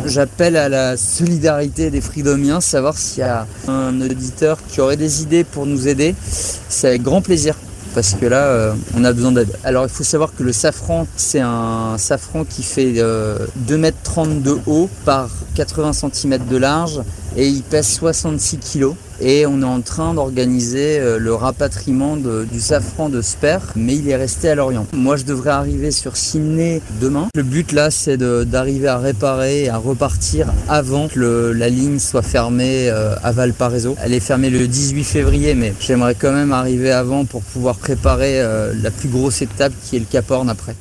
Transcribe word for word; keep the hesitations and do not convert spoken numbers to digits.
J'appelle à la solidarité des Fridomiens, savoir s'il y a un auditeur qui aurait des idées pour nous aider. C'est avec grand plaisir. Parce que là, euh, on a besoin d'aide. Alors, il faut savoir que le safran, c'est un safran qui fait euh, deux mètres trente de haut par quatre-vingts centimètres de large et il pèse soixante-six kilos. Et on est en train d'organiser euh, le rapatriement de, du safran de Sper, mais il est resté à Lorient. Moi, je devrais arriver sur Sydney demain. Le but là, c'est de, d'arriver à réparer et à repartir avant que le, la ligne soit fermée euh, à Valparaiso. Elle est fermée le dix-huit février, mais j'aimerais quand même arriver avant pour pouvoir préparer euh, la plus grosse étape qui est le Cap Horn après.